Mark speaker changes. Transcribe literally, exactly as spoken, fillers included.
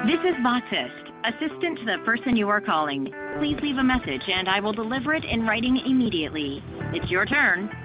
Speaker 1: This is Botist, assistant to the person you are calling. Please leave a message and I will deliver it in writing immediately. It's your turn.